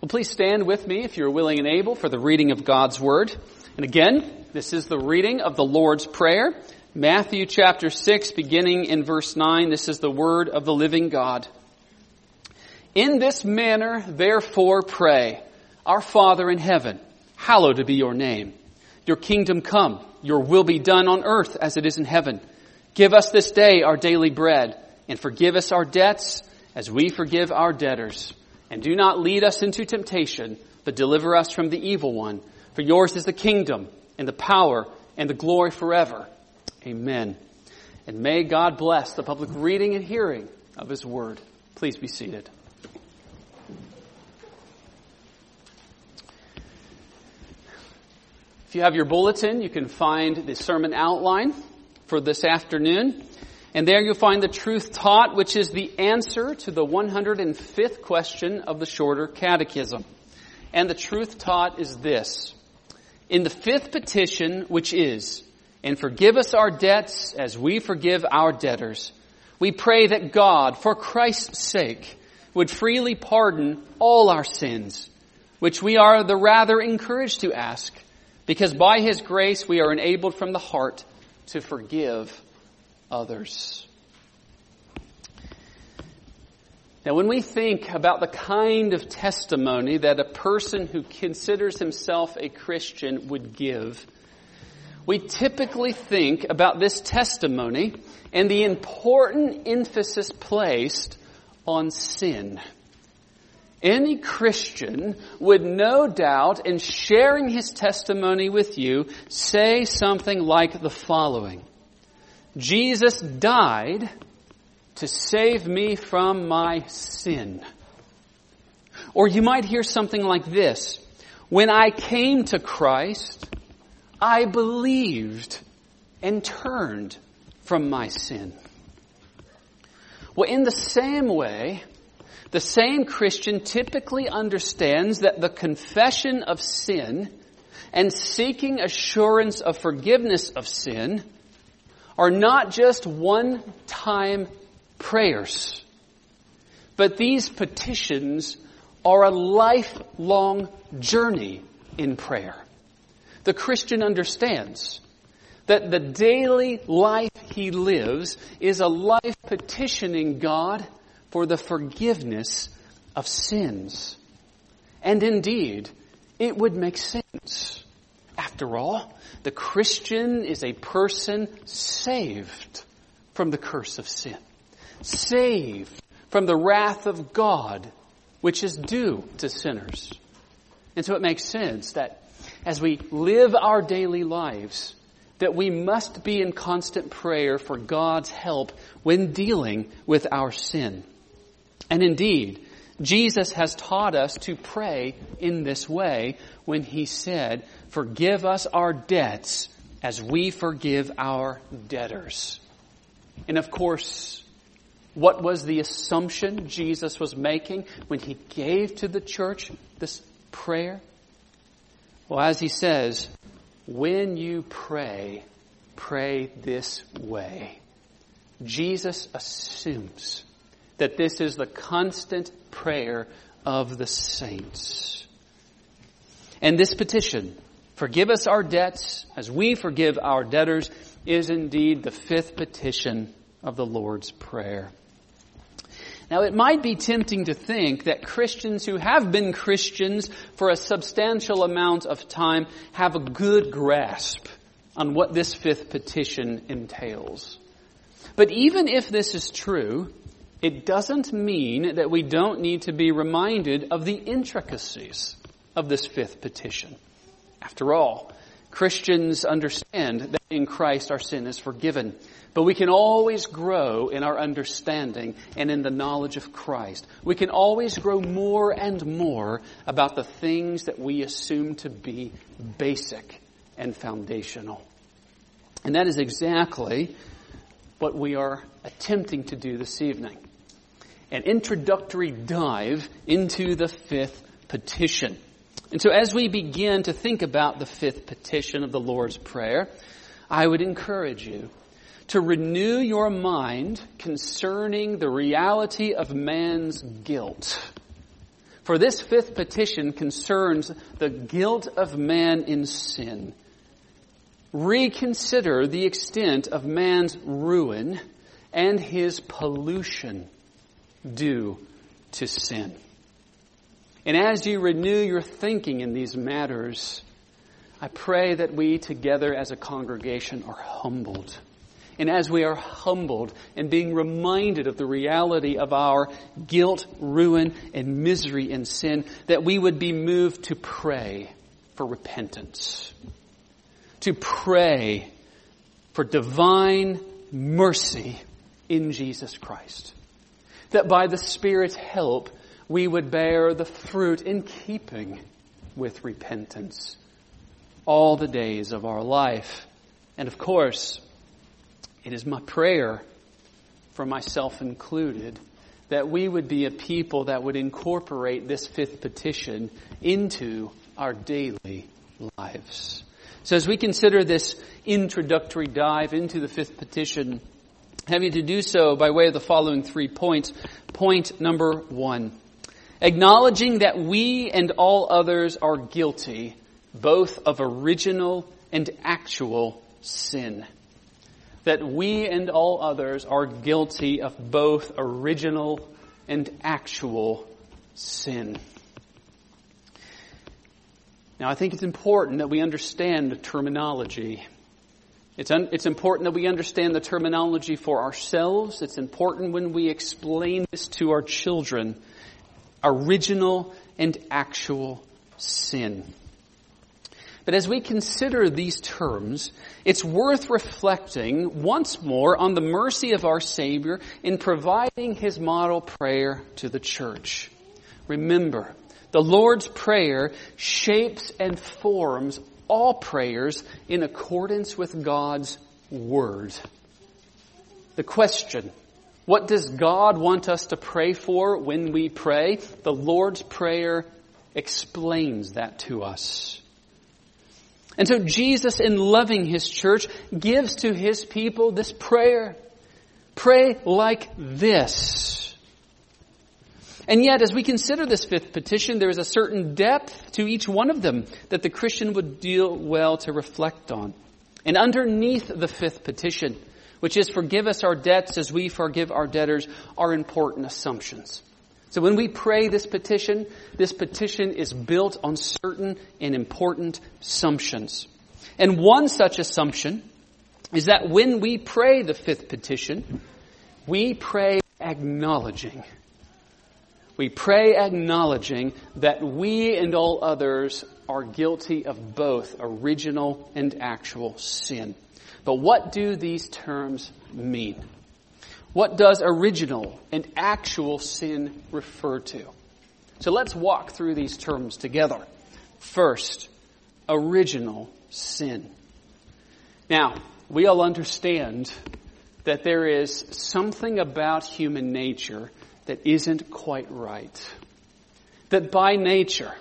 Well, please stand with me if you're willing and able for the reading of God's Word. And again, this is the reading of the Lord's Prayer. Matthew chapter 6, beginning in verse 9, this is the word of the living God. In this manner, therefore, pray, Our Father in heaven, hallowed be your name. Your kingdom come, your will be done on earth as it is in heaven. Give us this day our daily bread, and forgive us our debts as we forgive our debtors. And do not lead us into temptation, but deliver us from the evil one. For yours is the kingdom, and the power, and the glory forever. Amen. And may God bless the public reading and hearing of His Word. Please be seated. If you have your bulletin, you can find the sermon outline for this afternoon. And there you'll find the truth taught, which is the answer to the 105th question of the Shorter Catechism. And the truth taught is this. In the fifth petition, which is, and forgive us our debts as we forgive our debtors, we pray that God, for Christ's sake, would freely pardon all our sins, which we are the rather encouraged to ask, because by His grace we are enabled from the heart to forgive others. Now, when we think about the kind of testimony that a person who considers himself a Christian would give, we typically think about this testimony and the important emphasis placed on sin. Any Christian would no doubt, in sharing his testimony with you, say something like the following. Jesus died to save me from my sin. Or you might hear something like this. When I came to Christ, I believed and turned from my sin. Well, in the same way, the same Christian typically understands that the confession of sin and seeking assurance of forgiveness of sin are not just one-time prayers, but these petitions are a lifelong journey in prayer. The Christian understands that the daily life he lives is a life petitioning God for the forgiveness of sins. And indeed, it would make sense. After all, the Christian is a person saved from the curse of sin, saved from the wrath of God, which is due to sinners. And so it makes sense that as we live our daily lives, that we must be in constant prayer for God's help when dealing with our sin. And indeed, Jesus has taught us to pray in this way when He said, forgive us our debts as we forgive our debtors. And of course, what was the assumption Jesus was making when He gave to the church this prayer? Well, as He says, when you pray, pray this way. Jesus assumes that this is the constant prayer of the saints. And this petition, forgive us our debts as we forgive our debtors, is indeed the fifth petition of the Lord's Prayer. Now, it might be tempting to think that Christians who have been Christians for a substantial amount of time have a good grasp on what this fifth petition entails. But even if this is true, it doesn't mean that we don't need to be reminded of the intricacies of this fifth petition. After all, Christians understand that in Christ our sin is forgiven. But we can always grow in our understanding and in the knowledge of Christ. We can always grow more and more about the things that we assume to be basic and foundational. And that is exactly what we are attempting to do this evening. An introductory dive into the fifth petition. And so as we begin to think about the fifth petition of the Lord's Prayer, I would encourage you to renew your mind concerning the reality of man's guilt. For this fifth petition concerns the guilt of man in sin. Reconsider the extent of man's ruin and his pollution due to sin. And as you renew your thinking in these matters, I pray that we together as a congregation are humbled. And as we are humbled and being reminded of the reality of our guilt, ruin, and misery in sin, that we would be moved to pray for repentance. To pray for divine mercy in Jesus Christ. That by the Spirit's help, we would bear the fruit in keeping with repentance all the days of our life. And of course, it is my prayer, for myself included, that we would be a people that would incorporate this fifth petition into our daily lives. So as we consider this introductory dive into the fifth petition, having to do so by way of the following 3 points. Point number 1. Acknowledging that we and all others are guilty, both of original and actual sin. That we and all others are guilty of both original and actual sin. Now, I think it's important that we understand the terminology. It's important that we understand the terminology for ourselves. It's important when we explain this to our children. Original and actual sin. But as we consider these terms, it's worth reflecting once more on the mercy of our Savior in providing His model prayer to the church. Remember, the Lord's Prayer shapes and forms all prayers in accordance with God's Word. The question, what does God want us to pray for when we pray? The Lord's Prayer explains that to us. And so Jesus, in loving His church, gives to His people this prayer. Pray like this. And yet, as we consider this fifth petition, there is a certain depth to each one of them that the Christian would deal well to reflect on. And underneath the fifth petition, which is forgive us our debts as we forgive our debtors, are important assumptions. So when we pray this petition is built on certain and important assumptions. And one such assumption is that when we pray the fifth petition, we pray acknowledging. We pray acknowledging that we and all others are guilty of both original and actual sin. But what do these terms mean? What does original and actual sin refer to? So let's walk through these terms together. First, original sin. Now, we all understand that there is something about human nature that isn't quite right. That by nature,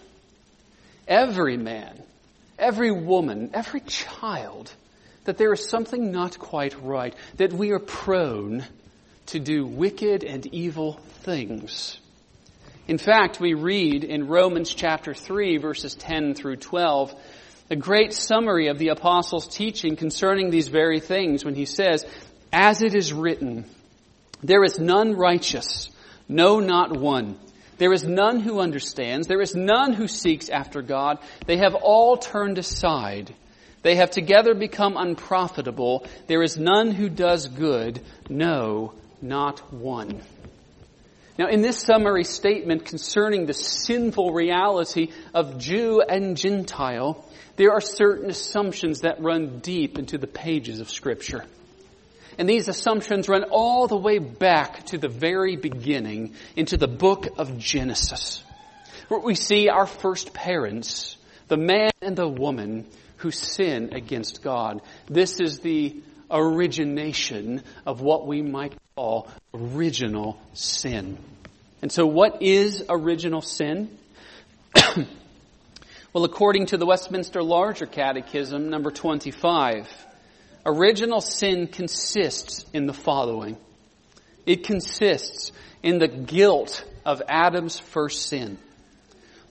every man, every woman, every child, that there is something not quite right, that we are prone to do wicked and evil things. In fact, we read in Romans chapter 3, verses 10 through 12, a great summary of the apostle's teaching concerning these very things when he says, "As it is written, there is none righteous, no, not one. There is none who understands. There is none who seeks after God. They have all turned aside. They have together become unprofitable. There is none who does good. No, not one." Now, in this summary statement concerning the sinful reality of Jew and Gentile, there are certain assumptions that run deep into the pages of Scripture. And these assumptions run all the way back to the very beginning, into the book of Genesis, where we see our first parents, the man and the woman, who sin against God. This is the origination of what we might call original sin. And so what is original sin? Well, according to the Westminster Larger Catechism, number 25, original sin consists in the following. It consists in the guilt of Adam's first sin.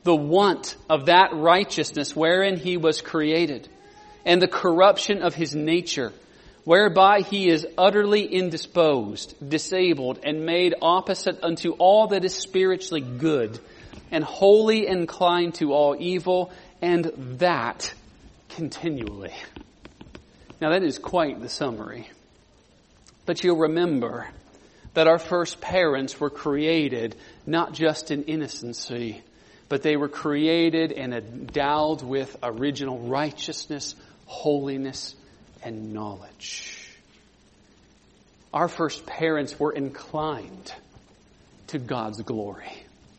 the want of that righteousness wherein he was created, and the corruption of his nature, whereby he is utterly indisposed, disabled, and made opposite unto all that is spiritually good, and wholly inclined to all evil, and that continually. Now that is quite the summary. But you'll remember that our first parents were created not just in innocency, but they were created and endowed with original righteousness, holiness, and knowledge. Our first parents were inclined to God's glory.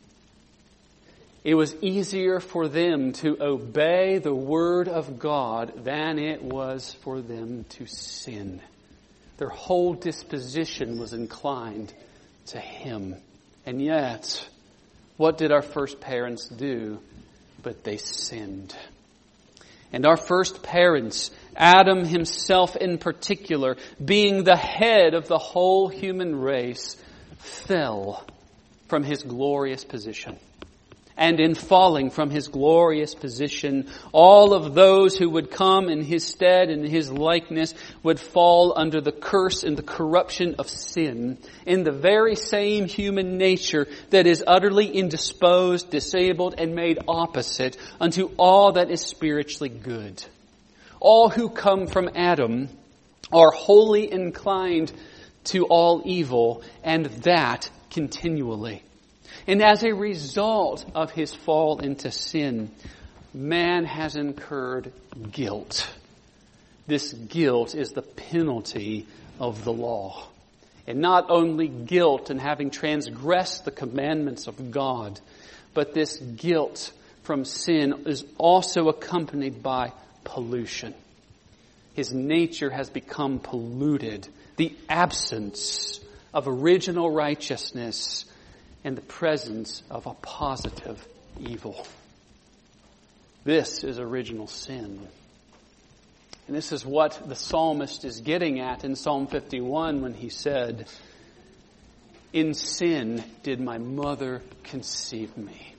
It was easier for them to obey the Word of God than it was for them to sin. Their whole disposition was inclined to Him. And yet, what did our first parents do? But they sinned. And our first parents, Adam himself in particular, being the head of the whole human race, fell from his glorious position. And in falling from his glorious position, all of those who would come in his stead and his likeness would fall under the curse and the corruption of sin in the very same human nature that is utterly indisposed, disabled, and made opposite unto all that is spiritually good. All who come from Adam are wholly inclined to all evil, and that continually. And as a result of his fall into sin, man has incurred guilt. This guilt is the penalty of the law. And not only guilt in having transgressed the commandments of God, but this guilt from sin is also accompanied by pollution. His nature has become polluted. The absence of original righteousness and the presence of a positive evil. This is original sin. And this is what the psalmist is getting at in Psalm 51 when he said, "In sin did my mother conceive me."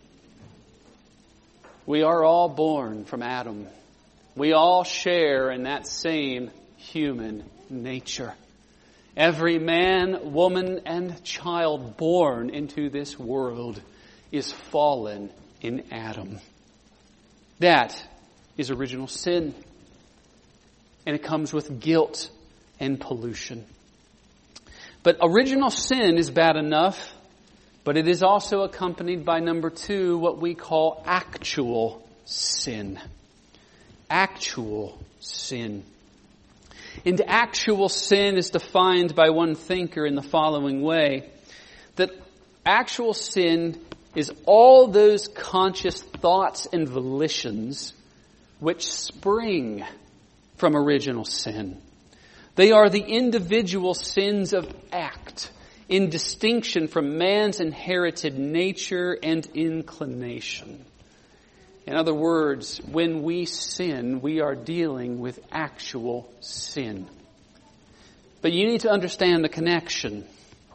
We are all born from Adam. We all share in that same human nature. Every man, woman, and child born into this world is fallen in Adam. That is original sin. And it comes with guilt and pollution. But original sin is bad enough, but it is also accompanied by number 2, what we call actual sin. Actual sin. And actual sin is defined by one thinker in the following way, that actual sin is all those conscious thoughts and volitions which spring from original sin. They are the individual sins of act, in distinction from man's inherited nature and inclination. In other words, when we sin, we are dealing with actual sin. But you need to understand the connection.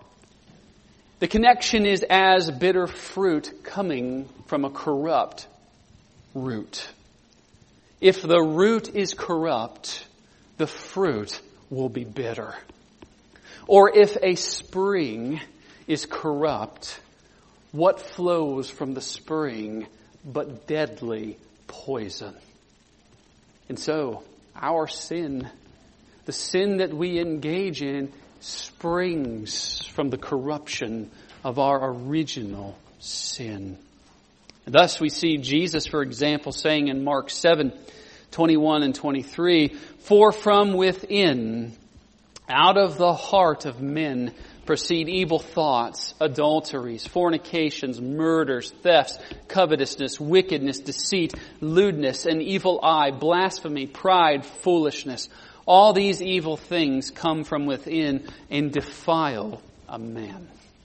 The connection is as bitter fruit coming from a corrupt root. If the root is corrupt, the fruit will be bitter. Or if a spring is corrupt, what flows from the spring but deadly poison? And so, our sin, the sin that we engage in, springs from the corruption of our original sin. And thus we see Jesus, for example, saying in Mark 7:21 and 23, "For from within, out of the heart of men, proceed evil thoughts, adulteries, fornications, murders, thefts, covetousness, wickedness, deceit, lewdness, an evil eye, blasphemy, pride, foolishness. All these evil things come from within and defile a man."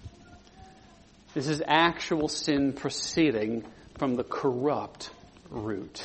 This is actual sin proceeding from the corrupt root.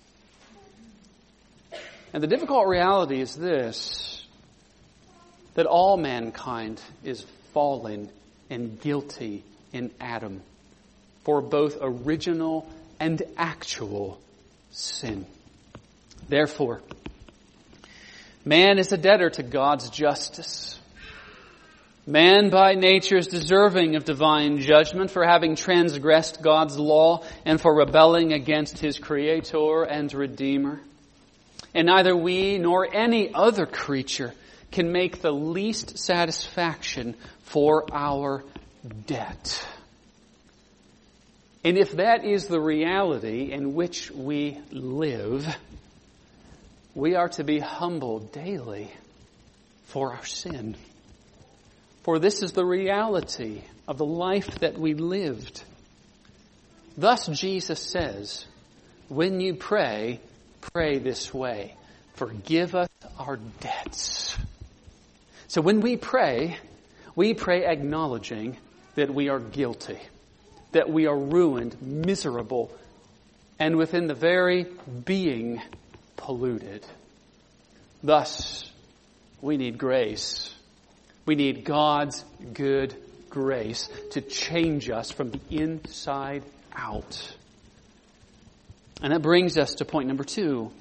And the difficult reality is this, that all mankind is fallen and guilty in Adam, for both original and actual sin. Therefore, man is a debtor to God's justice. Man by nature is deserving of divine judgment for having transgressed God's law and for rebelling against His Creator and Redeemer. And neither we nor any other creature can make the least satisfaction for our debt. And if that is the reality in which we live, we are to be humbled daily for our sin. For this is the reality of the life that we lived. Thus Jesus says, when you pray, pray this way: forgive us our debts. So when we pray acknowledging that we are guilty, that we are ruined, miserable, and within the very being polluted. Thus, we need grace. We need God's good grace to change us from the inside out. And that brings us to point number 2.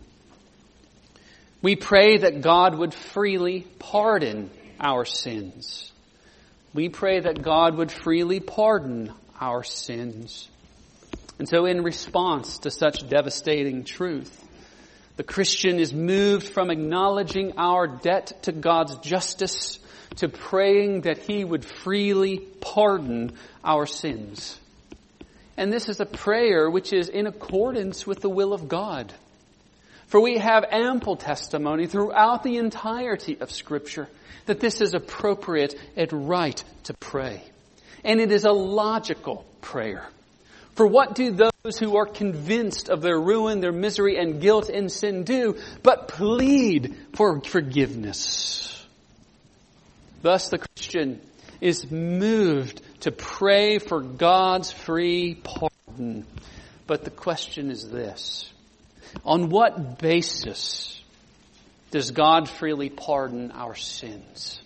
We pray that God would freely pardon our sins. We pray that God would freely pardon our sins. And so in response to such devastating truth, the Christian is moved from acknowledging our debt to God's justice to praying that He would freely pardon our sins. And this is a prayer which is in accordance with the will of God. For we have ample testimony throughout the entirety of Scripture that this is appropriate and right to pray. And it is a logical prayer. For what do those who are convinced of their ruin, their misery, and guilt and sin do but plead for forgiveness? Thus the Christian is moved to pray for God's free pardon. But the question is this: on what basis does God freely pardon our sins?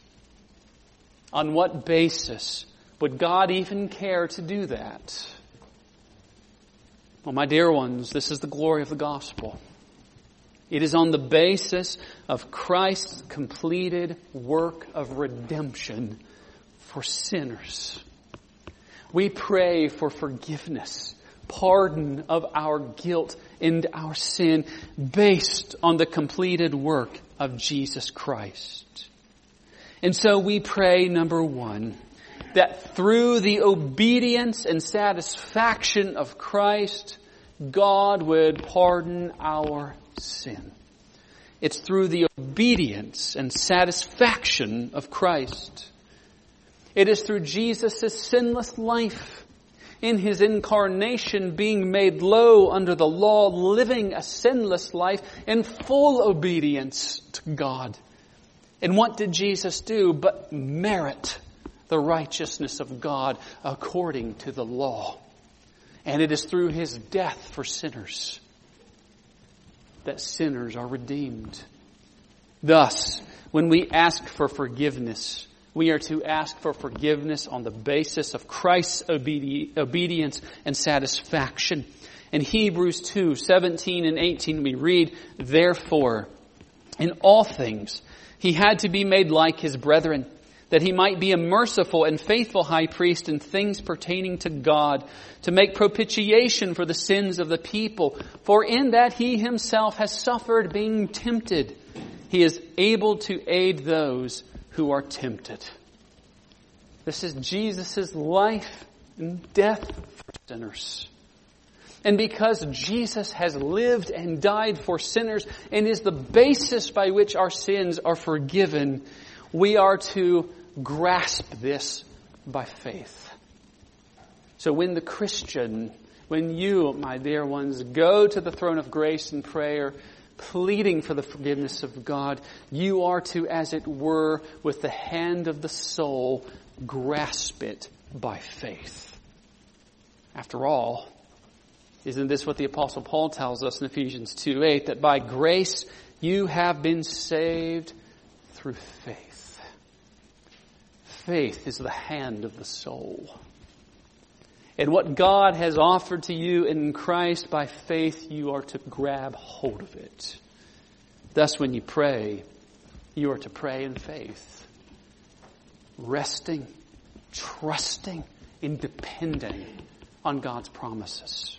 On what basis would God even care to do that? Well, my dear ones, this is the glory of the gospel. It is on the basis of Christ's completed work of redemption for sinners. We pray for forgiveness, pardon of our guilt and our sin based on the completed work of Jesus Christ. And so we pray, number 1, that through the obedience and satisfaction of Christ, God would pardon our sin. It's through the obedience and satisfaction of Christ. It is through Jesus' sinless life, in His incarnation, being made low under the law, living a sinless life in full obedience to God. And what did Jesus do but merit the righteousness of God according to the law? And it is through His death for sinners that sinners are redeemed. Thus, when we ask for forgiveness, we are to ask for forgiveness on the basis of Christ's obedience and satisfaction. In Hebrews 2:17 and 18 we read, "Therefore, in all things He had to be made like His brethren, that He might be a merciful and faithful high priest in things pertaining to God, to make propitiation for the sins of the people. For in that He Himself has suffered being tempted, He is able to aid those who are tempted." This is Jesus' life and death for sinners. And because Jesus has lived and died for sinners and is the basis by which our sins are forgiven, we are to grasp this by faith. So when the Christian, when you, my dear ones, go to the throne of grace in prayer, pleading for the forgiveness of God, you are to, as it were, with the hand of the soul, grasp it by faith. After all, isn't this what the Apostle Paul tells us in Ephesians 2:8, that by grace you have been saved through faith? Faith is the hand of the soul. And what God has offered to you in Christ by faith, you are to grab hold of it. Thus, when you pray, you are to pray in faith, resting, trusting, and depending on God's promises.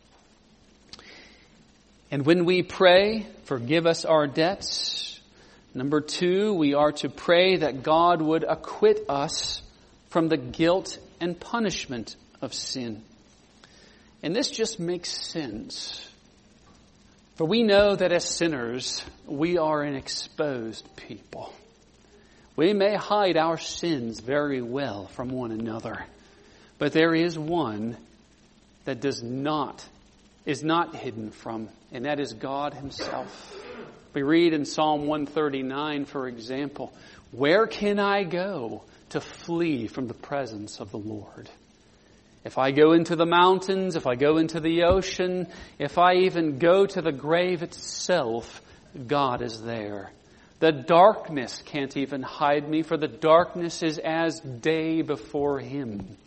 And when we pray, forgive us our debts. Number 2, we are to pray that God would acquit us from the guilt and punishment of sin. And this just makes sense. For we know that as sinners, we are an exposed people. We may hide our sins very well from one another, but there is one that is not hidden from, and that is God Himself. We read in Psalm 139, for example, "Where can I go to flee from the presence of the Lord? If I go into the mountains, if I go into the ocean, if I even go to the grave itself, God is there. The darkness can't even hide me, for the darkness is as day before Him."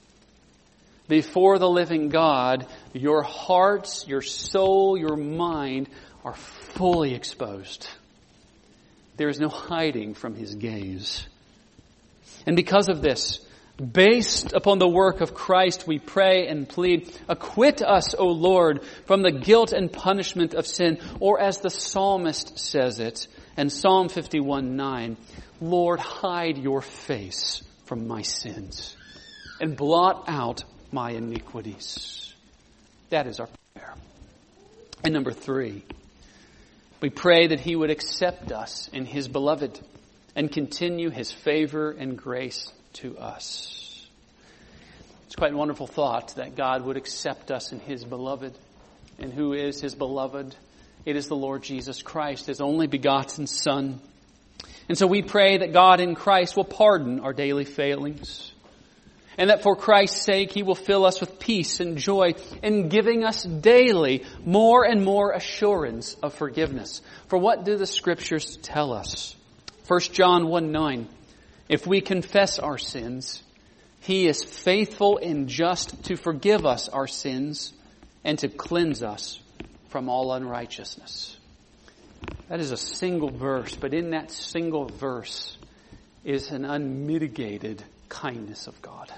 Before the living God, your hearts, your soul, your mind are fully exposed. There is no hiding from His gaze. And because of this, based upon the work of Christ, we pray and plead, "Acquit us, O Lord, from the guilt and punishment of sin," or as the psalmist says it in Psalm 51:9, "Lord, hide your face from my sins and blot out my iniquities." That is our prayer. And number 3, we pray that He would accept us in His beloved and continue His favor and grace to us. It's quite a wonderful thought that God would accept us in His beloved. And who is His beloved? It is the Lord Jesus Christ, His only begotten Son. And so we pray that God in Christ will pardon our daily failings, and that for Christ's sake He will fill us with peace and joy in giving us daily more and more assurance of forgiveness. For what do the Scriptures tell us? 1 John 1:9, "If we confess our sins, He is faithful and just to forgive us our sins and to cleanse us from all unrighteousness." That is a single verse, but in that single verse is an unmitigated kindness of God.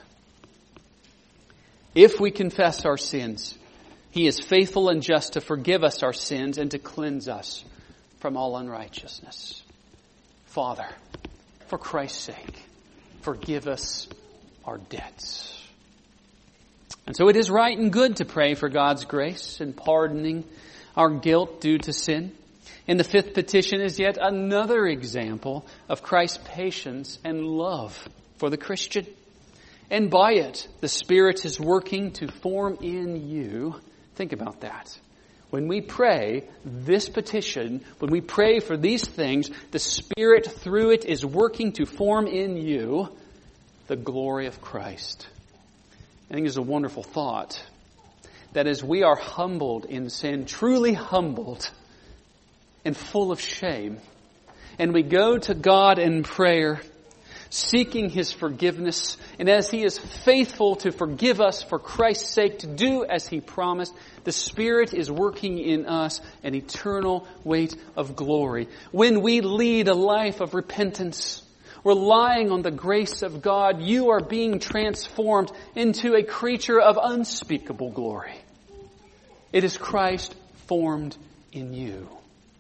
If we confess our sins, He is faithful and just to forgive us our sins and to cleanse us from all unrighteousness. Father, for Christ's sake, forgive us our debts. And so it is right and good to pray for God's grace in pardoning our guilt due to sin. And the 5th petition is yet another example of Christ's patience and love for the Christian. And by it, the Spirit is working to form in you. Think about that. When we pray this petition, when we pray for these things, the Spirit through it is working to form in you the glory of Christ. I think it's a wonderful thought that as we are humbled in sin, truly humbled and full of shame, and we go to God in prayer, seeking His forgiveness, and as He is faithful to forgive us for Christ's sake, to do as He promised, the Spirit is working in us an eternal weight of glory. When we lead a life of repentance, relying on the grace of God, you are being transformed into a creature of unspeakable glory. It is Christ formed in you.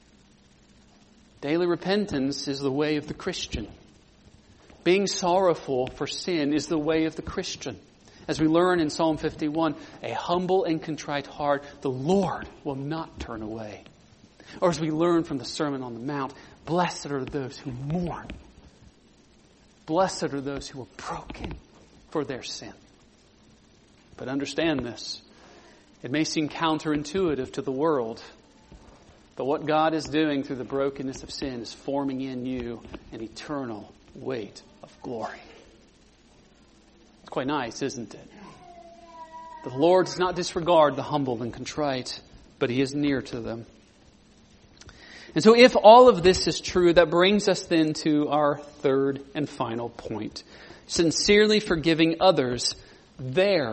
Daily repentance is the way of the Christian. Being sorrowful for sin is the way of the Christian. As we learn in Psalm 51, a humble and contrite heart, the Lord will not turn away. Or as we learn from the Sermon on the Mount, blessed are those who mourn. Blessed are those who are broken for their sin. But understand this. It may seem counterintuitive to the world, but what God is doing through the brokenness of sin is forming in you an eternal weight of glory. It's quite nice, isn't it? The Lord does not disregard the humble and contrite, but He is near to them. And so if all of this is true, that brings us then to our third and final point. Sincerely forgiving others their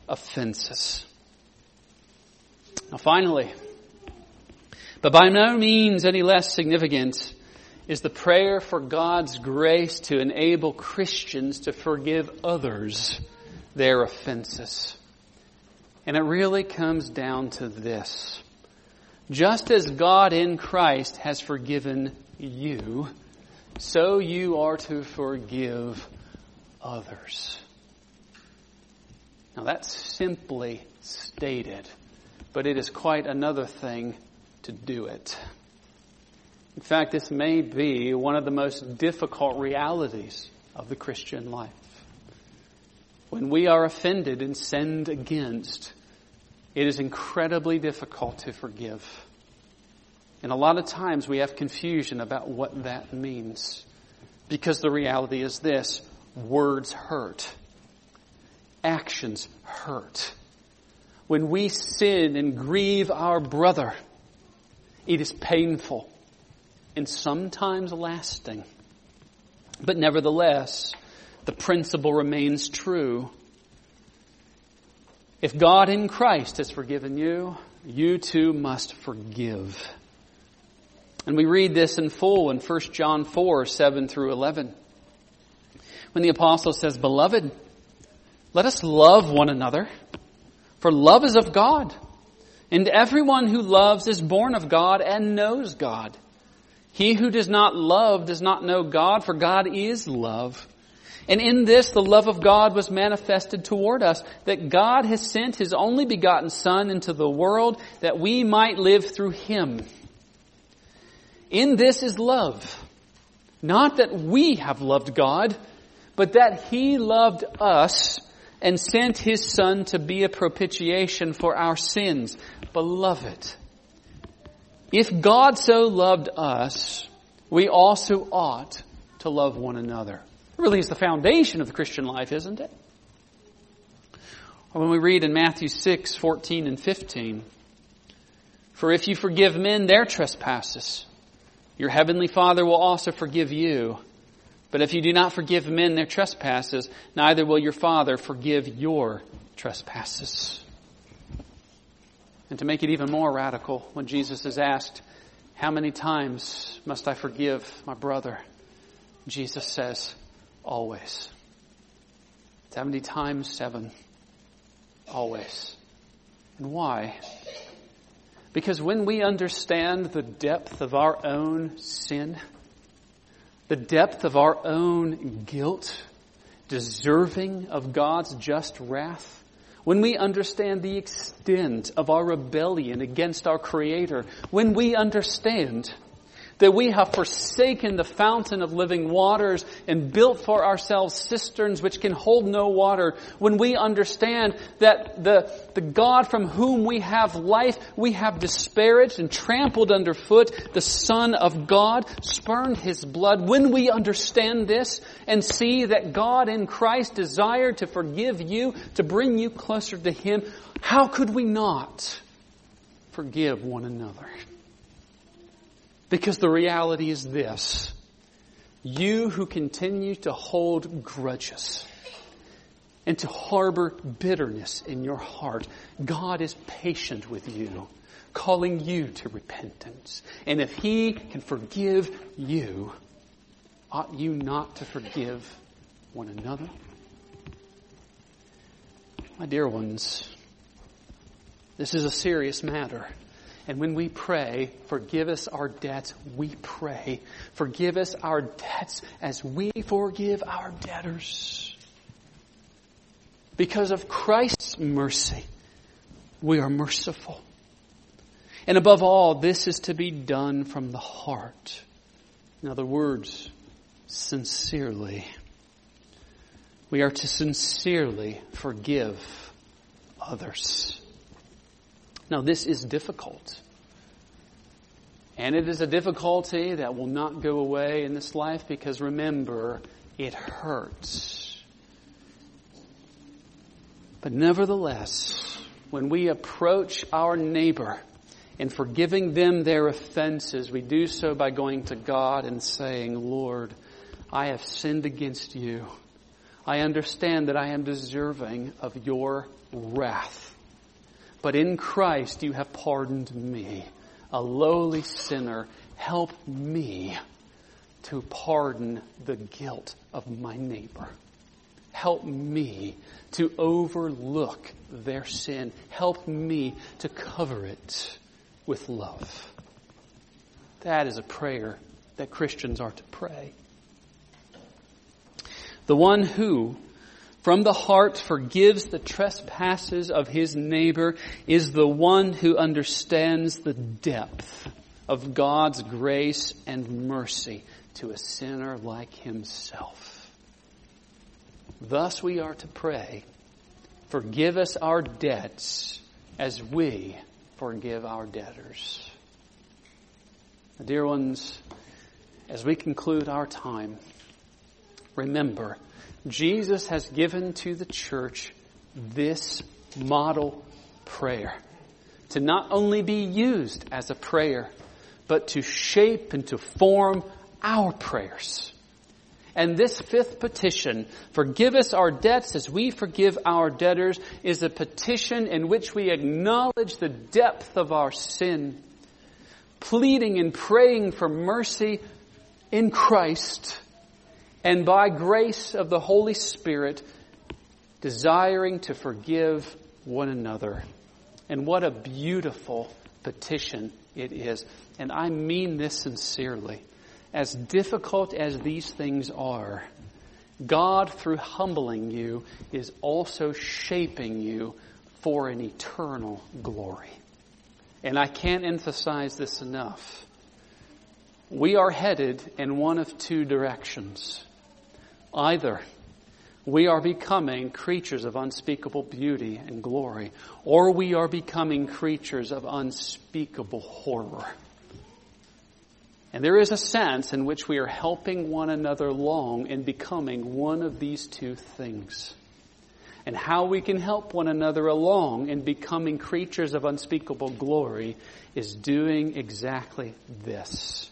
offenses. Now finally, but by no means any less significant, is the prayer for God's grace to enable Christians to forgive others their offenses. And it really comes down to this. Just as God in Christ has forgiven you, so you are to forgive others. Now that's simply stated, but it is quite another thing to do it. In fact, this may be one of the most difficult realities of the Christian life. When we are offended and sinned against, it is incredibly difficult to forgive. And a lot of times we have confusion about what that means. Because the reality is this: words hurt. Actions hurt. When we sin and grieve our brother, it is painful and sometimes lasting. But nevertheless, the principle remains true. If God in Christ has forgiven you, you too must forgive. And we read this in full in 1 John 4, 7 through 11. When the apostle says, "Beloved, let us love one another, for love is of God. And everyone who loves is born of God and knows God. He who does not love does not know God, for God is love. And in this the love of God was manifested toward us, that God has sent His only begotten Son into the world that we might live through Him. In this is love, not that we have loved God, but that He loved us and sent His Son to be a propitiation for our sins. Beloved, if God so loved us, we also ought to love one another." It really is the foundation of the Christian life, isn't it? Or when we read in Matthew 6, 14 and 15, "For if you forgive men their trespasses, your heavenly Father will also forgive you. But if you do not forgive men their trespasses, neither will your Father forgive your trespasses." And to make it even more radical, when Jesus is asked, "How many times must I forgive my brother?" Jesus says, "Always." 70 times 7. Always. And why? Because when we understand the depth of our own sin, the depth of our own guilt, deserving of God's just wrath, when we understand the extent of our rebellion against our Creator, when we understand that we have forsaken the fountain of living waters and built for ourselves cisterns which can hold no water, when we understand that the God from whom we have life, we have disparaged and trampled underfoot, the Son of God, spurned His blood, when we understand this and see that God in Christ desired to forgive you, to bring you closer to Him, how could we not forgive one another? Because the reality is this: you who continue to hold grudges and to harbor bitterness in your heart, God is patient with you, calling you to repentance. And if He can forgive you, ought you not to forgive one another? My dear ones, this is a serious matter. And when we pray, "Forgive us our debts," we pray, "Forgive us our debts as we forgive our debtors." Because of Christ's mercy, we are merciful. And above all, this is to be done from the heart. In other words, sincerely. We are to sincerely forgive others. Now, this is difficult. And it is a difficulty that will not go away in this life because, remember, it hurts. But nevertheless, when we approach our neighbor and forgiving them their offenses, we do so by going to God and saying, "Lord, I have sinned against you. I understand that I am deserving of your wrath. But in Christ you have pardoned me, a lowly sinner. Help me to pardon the guilt of my neighbor. Help me to overlook their sin. Help me to cover it with love. That is a prayer that Christians are to pray. The one who, from the heart, forgives the trespasses of his neighbor is the one who understands the depth of God's grace and mercy to a sinner like himself. Thus we are to pray, forgive us our debts as we forgive our debtors. Dear ones, as we conclude our time, remember, Jesus has given to the church this model prayer to not only be used as a prayer, but to shape and to form our prayers. And this fifth petition, forgive us our debts as we forgive our debtors, is a petition in which we acknowledge the depth of our sin, pleading and praying for mercy in Christ, and by grace of the Holy Spirit, desiring to forgive one another. And what a beautiful petition it is. And I mean this sincerely. As difficult as these things are, God, through humbling you, is also shaping you for an eternal glory. And I can't emphasize this enough. We are headed in one of two directions. Either we are becoming creatures of unspeakable beauty and glory, or we are becoming creatures of unspeakable horror. And there is a sense in which we are helping one another along in becoming one of these two things. And how we can help one another along in becoming creatures of unspeakable glory is doing exactly this.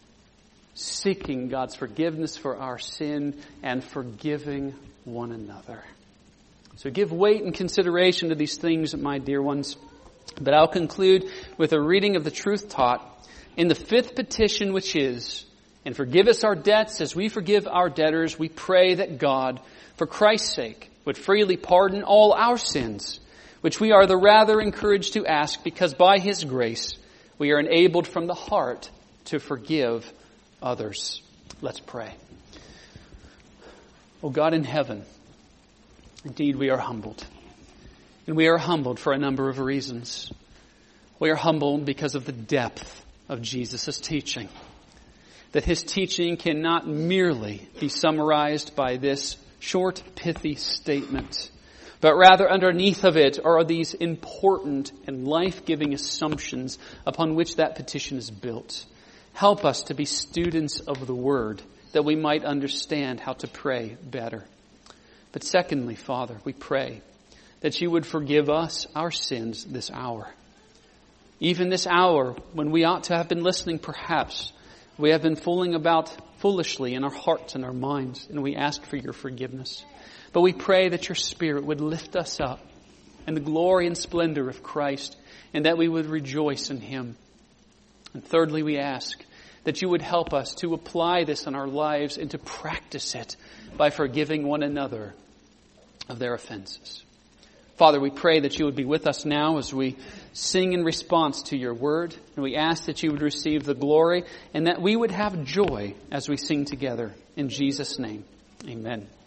Seeking God's forgiveness for our sin and forgiving one another. So give weight and consideration to these things, my dear ones. But I'll conclude with a reading of the truth taught in the fifth petition, which is, and forgive us our debts as we forgive our debtors. We pray that God, for Christ's sake, would freely pardon all our sins, which we are the rather encouraged to ask because by His grace we are enabled from the heart to forgive others. Let's pray. O God in heaven, indeed we are humbled. And we are humbled for a number of reasons. We are humbled because of the depth of Jesus' teaching. That His teaching cannot merely be summarized by this short, pithy statement, but rather underneath of it are these important and life-giving assumptions upon which that petition is built. Help us to be students of the Word, that we might understand how to pray better. But secondly, Father, we pray that You would forgive us our sins this hour. Even this hour, when we ought to have been listening, perhaps, we have been fooling about foolishly in our hearts and our minds, and we ask for Your forgiveness. But we pray that Your Spirit would lift us up in the glory and splendor of Christ, and that we would rejoice in Him. And thirdly, we ask that You would help us to apply this in our lives and to practice it by forgiving one another of their offenses. Father, we pray that You would be with us now as we sing in response to Your word. And we ask that You would receive the glory and that we would have joy as we sing together. In Jesus' name, amen.